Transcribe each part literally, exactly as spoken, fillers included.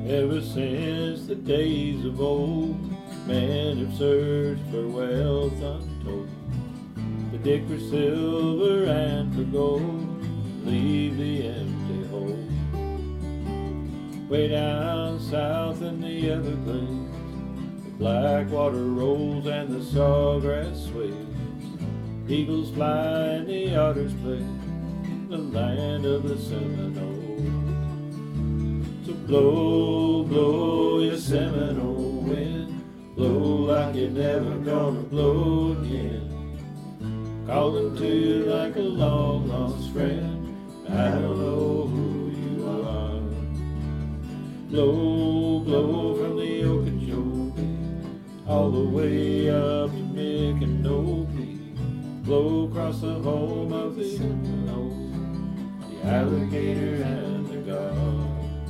Ever since the days of old, men have searched for wealth untold. They dig for silver and for gold, leave the empty hole. Way down south in the Everglades, the black water rolls and the sawgrass sways. Eagles fly and the otters play, the land of the Seminole. So blow, blow, you Seminole wind, blow like you're never gonna blow again. Calling to you like a long lost friend, I don't know who you are. Blow, blow from the Okeechobee, all the way up to Micanopy. Blow across the home of the Seminoles, the alligator and the gar.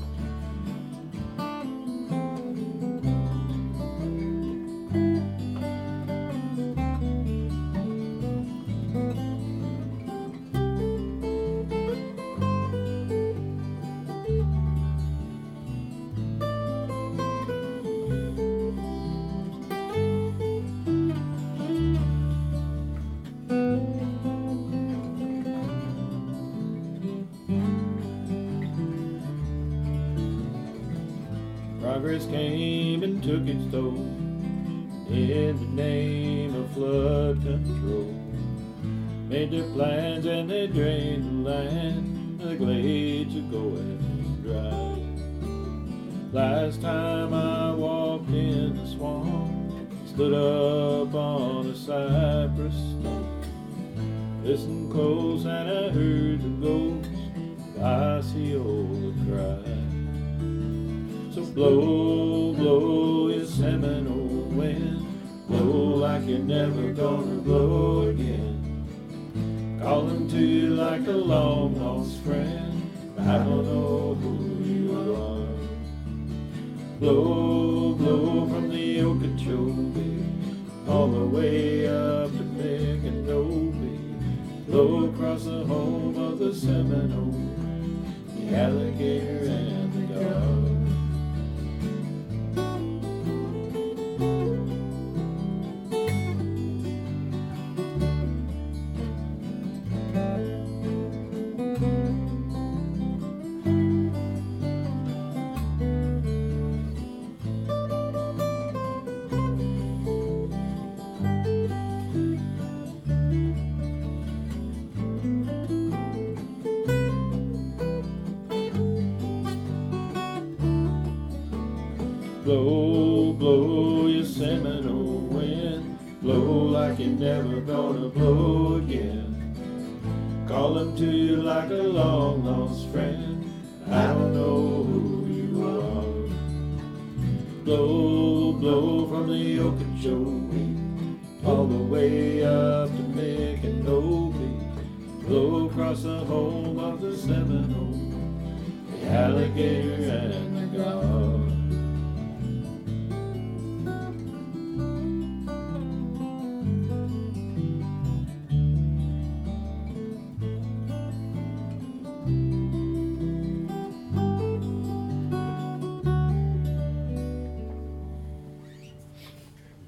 Progress came and took its toll in the name of flood control. Made their plans and they drained the land, the glades are going dry. Last time I walked in the swamp, stood up on a cypress stump, listened close and I heard the ghost of Osceola cry. So blow, blow, you Seminole wind, blow like you're never gonna blow again. Calling to you like a long lost friend, I don't know who you are. Blow, blow from the Okeechobee, all the way up to Micanopy. Blow across the home of the Seminole, the alligator and the gar. Blow, blow, you Seminole wind, blow like you're never gonna blow again. Calling to you like a long lost friend, I don't know who you are. Blow, blow from the Okeechobee, all the way up to Micanopy. Blow across the home of the Seminole, the alligator and the gar.